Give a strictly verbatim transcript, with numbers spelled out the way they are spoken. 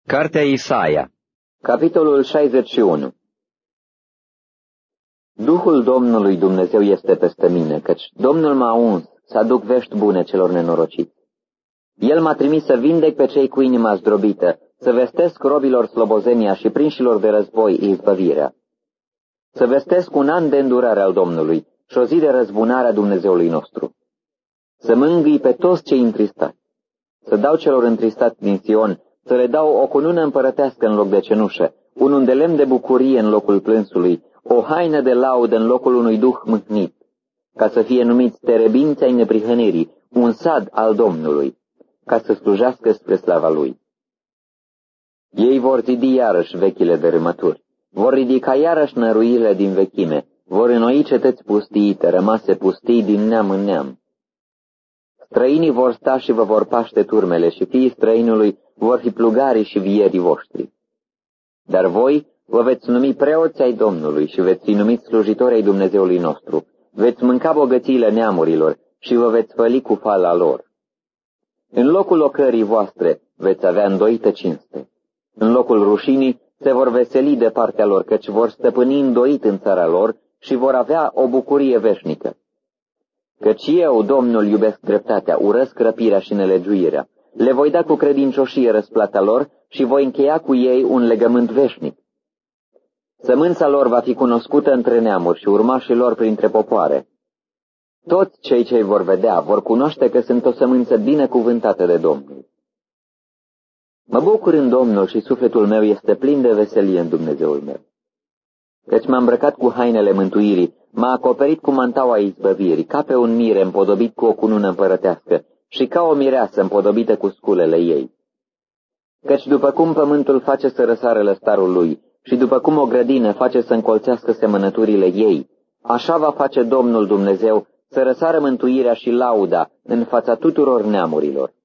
Cartea Isaia, capitolul șaizeci și unu. Duhul Domnului Dumnezeu este peste mine, căci Domnul m-a uns să aduc vești bune celor nenorociți. El m-a trimis să vindec pe cei cu inima zdrobită, să vestesc robilor slobozenia și prinșilor de război izbăvirea. Să vestesc un an de îndurare al Domnului și o zi de răzbunare a Dumnezeului nostru. Să mângâi pe toți cei întristați, să dau celor întristați din Sion, să le dau o cunună împărătească în loc de cenușă, un undelem de bucurie în locul plânsului, o haină de laudă în locul unui duh mâhnit, ca să fie numiți terebinți ai neprihănirii, un sad al Domnului, ca să slujească spre slava Lui. Ei vor zidi iarăși vechile dărâmături, vor ridica iarăși năruirile din vechime, vor înnoi cetăți pustiite, rămase pustii din neam în neam. Străinii vor sta și vă vor paște turmele și fiii străinului vor fi plugarii și vierii voștri. Dar voi vă veți numi preoți ai Domnului și veți fi numiți slujitori ai Dumnezeului nostru. Veți mânca bogățiile neamurilor și vă veți făli cu fala lor. În locul ocării voastre veți avea îndoită cinste. În locul rușinii se vor veseli de partea lor, căci vor stăpâni îndoit în țara lor și vor avea o bucurie veșnică. Căci eu, Domnul, iubesc dreptatea, urăsc răpirea și nelegiuirea. Le voi da cu credincioșie răsplata lor și voi încheia cu ei un legământ veșnic. Sămânța lor va fi cunoscută între neamuri și urmașii lor printre popoare. Toți cei ce vor vedea vor cunoaște că sunt o sămânță binecuvântată de Domnul. Mă bucur în Domnul și sufletul meu este plin de veselie în Dumnezeul meu. Căci m-a îmbrăcat cu hainele mântuirii, m-a acoperit cu mantaua izbăvirii, ca pe un mire împodobit cu o cunună împărătească și ca o mireasă împodobită cu sculele ei. Căci după cum pământul face să răsară lăstarul lui și după cum o grădină face să încolțească semănăturile ei, așa va face Domnul Dumnezeu să răsară mântuirea și lauda în fața tuturor neamurilor.